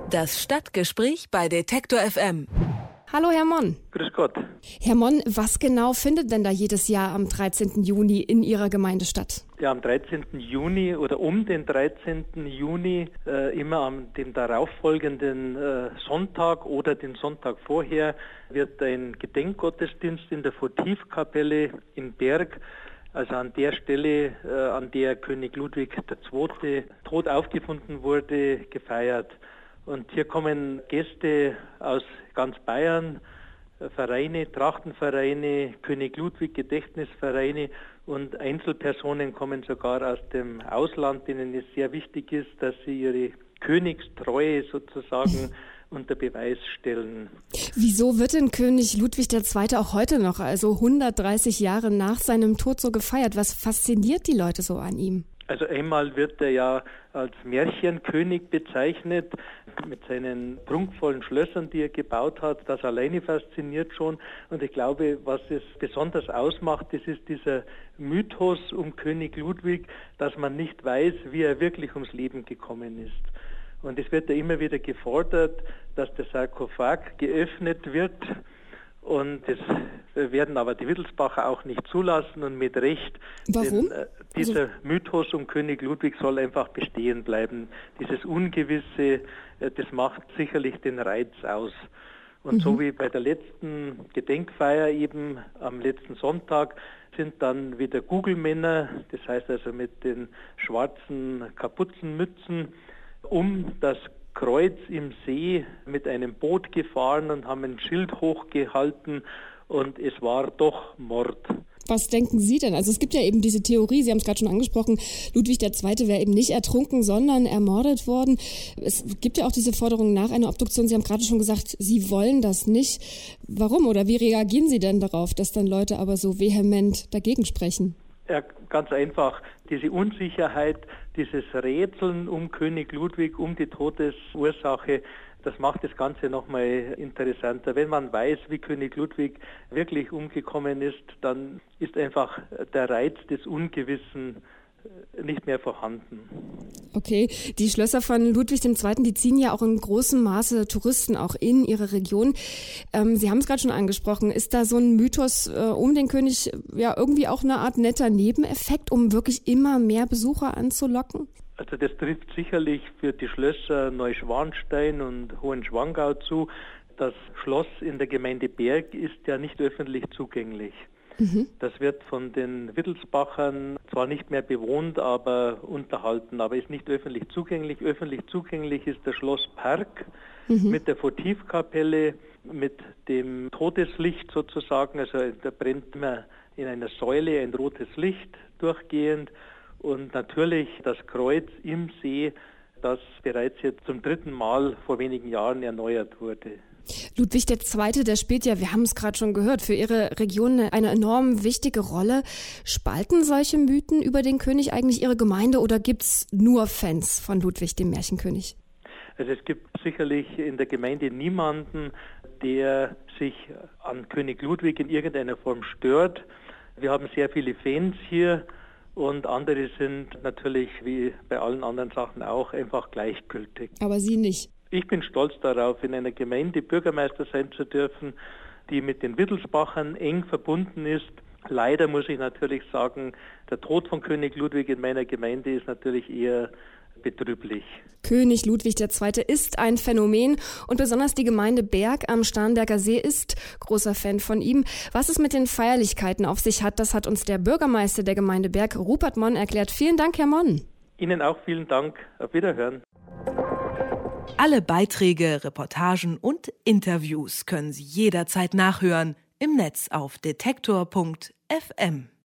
Das Stadtgespräch bei Detektor FM. Hallo Herr Monn. Grüß Gott. Herr Monn, was genau findet denn da jedes Jahr am 13. Juni in Ihrer Gemeinde statt? Ja, am 13. Juni oder um den 13. Juni, immer am dem darauffolgenden Sonntag oder den Sonntag vorher, wird ein Gedenkgottesdienst in der Votivkapelle in Berg, also an der Stelle, an der König Ludwig II. Tot aufgefunden wurde, gefeiert. Und hier kommen Gäste aus ganz Bayern, Vereine, Trachtenvereine, König Ludwig Gedächtnisvereine und Einzelpersonen kommen sogar aus dem Ausland, denen es sehr wichtig ist, dass sie ihre Königstreue sozusagen unter Beweis stellen. Wieso wird denn König Ludwig II. Auch heute noch, also 130 Jahre nach seinem Tod, so gefeiert? Was fasziniert die Leute so an ihm? Also einmal wird er ja als Märchenkönig bezeichnet, mit seinen prunkvollen Schlössern, die er gebaut hat. Das alleine fasziniert schon. Und ich glaube, was es besonders ausmacht, das ist dieser Mythos um König Ludwig, dass man nicht weiß, wie er wirklich ums Leben gekommen ist. Und es wird ja immer wieder gefordert, dass der Sarkophag geöffnet wird. Und das werden aber die Wittelsbacher auch nicht zulassen und mit Recht. Warum? Denn dieser Mythos um König Ludwig soll einfach bestehen bleiben. Dieses Ungewisse, das macht sicherlich den Reiz aus. Und so wie bei der letzten Gedenkfeier eben am letzten Sonntag sind dann wieder Gugelmänner, das heißt also mit den schwarzen Kapuzenmützen, um das Kreuz im See mit einem Boot gefahren und haben ein Schild hochgehalten und es war doch Mord. Was denken Sie denn? Also es gibt ja eben diese Theorie, Sie haben es gerade schon angesprochen, Ludwig II. Wäre eben nicht ertrunken, sondern ermordet worden. Es gibt ja auch diese Forderung nach einer Obduktion. Sie haben gerade schon gesagt, Sie wollen das nicht. Warum oder wie reagieren Sie denn darauf, dass dann Leute aber so vehement dagegen sprechen? Ja, ganz einfach. Diese Unsicherheit, dieses Rätseln um König Ludwig, um die Todesursache, das macht das Ganze nochmal interessanter. Wenn man weiß, wie König Ludwig wirklich umgekommen ist, dann ist einfach der Reiz des Ungewissen nicht mehr vorhanden. Okay, die Schlösser von Ludwig II., die ziehen ja auch in großem Maße Touristen auch in ihre Region. Sie haben es gerade schon angesprochen. Ist da so ein Mythos um den König ja irgendwie auch eine Art netter Nebeneffekt, um wirklich immer mehr Besucher anzulocken? Also das trifft sicherlich für die Schlösser Neuschwanstein und Hohenschwangau zu. Das Schloss in der Gemeinde Berg ist ja nicht öffentlich zugänglich. Das wird von den Wittelsbachern zwar nicht mehr bewohnt, aber unterhalten, aber ist nicht öffentlich zugänglich. Öffentlich zugänglich ist das Schloss Park mit der Votivkapelle, mit dem Todeslicht sozusagen. Also da brennt immer in einer Säule ein rotes Licht durchgehend. Und natürlich das Kreuz im See, das bereits jetzt zum 3. Mal vor wenigen Jahren erneuert wurde. Ludwig II., der spielt ja, wir haben es gerade schon gehört, für Ihre Region eine enorm wichtige Rolle. Spalten solche Mythen über den König eigentlich Ihre Gemeinde oder gibt es nur Fans von Ludwig, dem Märchenkönig? Also es gibt sicherlich in der Gemeinde niemanden, der sich an König Ludwig in irgendeiner Form stört. Wir haben sehr viele Fans hier. Und andere sind natürlich, wie bei allen anderen Sachen auch, einfach gleichgültig. Aber Sie nicht? Ich bin stolz darauf, in einer Gemeinde Bürgermeister sein zu dürfen, die mit den Wittelsbachern eng verbunden ist. Leider muss ich natürlich sagen, der Tod von König Ludwig in meiner Gemeinde ist natürlich eher betrüblich. König Ludwig II. Ist ein Phänomen und besonders die Gemeinde Berg am Starnberger See ist großer Fan von ihm. Was es mit den Feierlichkeiten auf sich hat, das hat uns der Bürgermeister der Gemeinde Berg, Rupert Monn, erklärt. Vielen Dank, Herr Monn. Ihnen auch vielen Dank. Auf Wiederhören. Alle Beiträge, Reportagen und Interviews können Sie jederzeit nachhören im Netz auf detektor.fm.